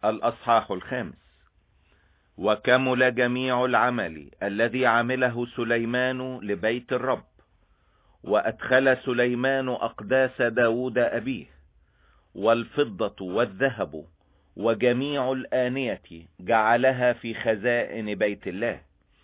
الأصحاح 5. وكمل جميع العمل الذي عمله سليمان لبيت الرب، وأدخل سليمان أقداس داود أبيه، والفضة والذهب وجميع الآنية جعلها في خزائن بيت الله.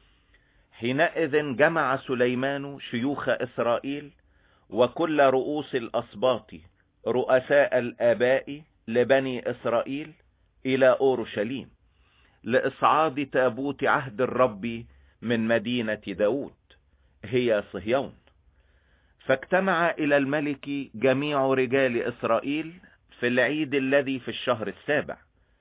حينئذ جمع سليمان شيوخ إسرائيل وكل رؤوس الأسباط رؤساء الآباء لبني إسرائيل إلى أورشليم لإصعاد تابوت عهد الرب من مدينة داود هي صهيون. فاجتمع إلى الملك جميع رجال إسرائيل في العيد الذي في الشهر 7،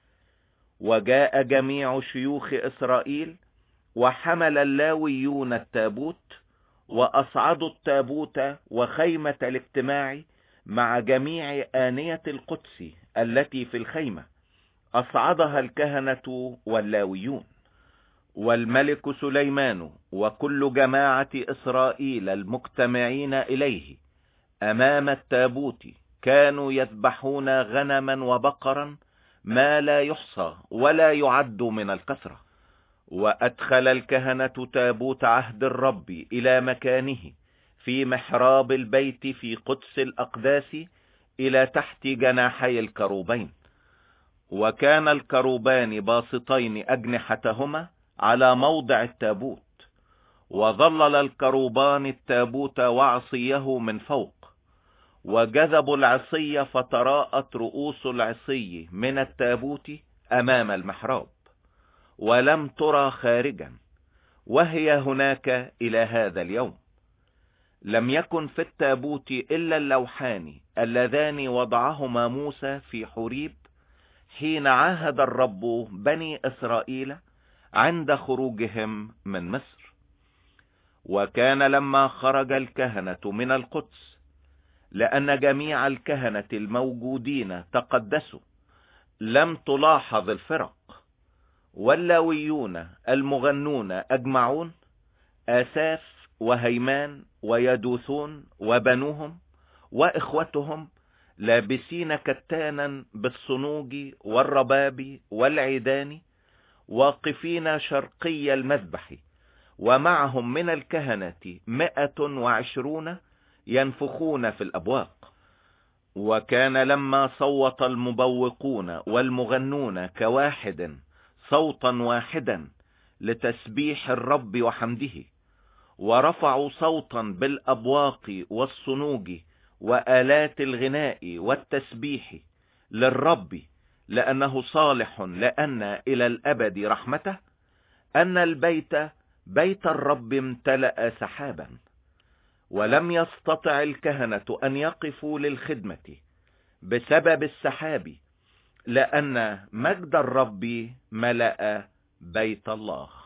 وجاء جميع شيوخ إسرائيل وحمل اللاويون التابوت، وأصعدوا التابوت وخيمة الاجتماع مع جميع آنية القدس التي في الخيمة، أصعدها الكهنة واللاويون. والملك سليمان وكل جماعة إسرائيل المجتمعين إليه أمام التابوت كانوا يذبحون غنما وبقرا ما لا يحصى ولا يعد من الكثرة. وأدخل الكهنة تابوت عهد الرب إلى مكانه في محراب البيت في قدس الأقداس إلى تحت جناحي الكروبين. وكان الكروبان باسطين أجنحتهما على موضع التابوت، وظلل الكروبان التابوت وعصيه من فوق، وجذبوا العصي فتراءت رؤوس العصي من التابوت أمام المحراب، ولم ترى خارجا، وهي هناك إلى هذا اليوم. لم يكن في التابوت إلا اللوحان اللذان وضعهما موسى في حوريب حين عاهد الرب بني إسرائيل عند خروجهم من مصر. وكان لما خرج الكهنة من القدس، لأن جميع الكهنة الموجودين تقدسوا، لم تلاحظ الفرق، واللاويون المغنون أجمعون، آساف وهيمان ويدوثون وبنوهم وإخوتهم، لابسين كتانا بالصنوج والرباب والعيدان، واقفين شرقي المذبح، ومعهم من الكهنة 120 ينفخون في الأبواق. وكان لما صوت المبوقون والمغنون كواحد صوتا واحدا لتسبيح الرب وحمده، ورفعوا صوتا بالأبواق والصنوج وآلات الغناء والتسبيح للرب لأنه صالح، لأن إلى الأبد رحمته، أن البيت بيت الرب امتلأ سحابا. ولم يستطع الكهنة أن يقفوا للخدمة بسبب السحاب، لأن مجد الرب ملأ بيت الله.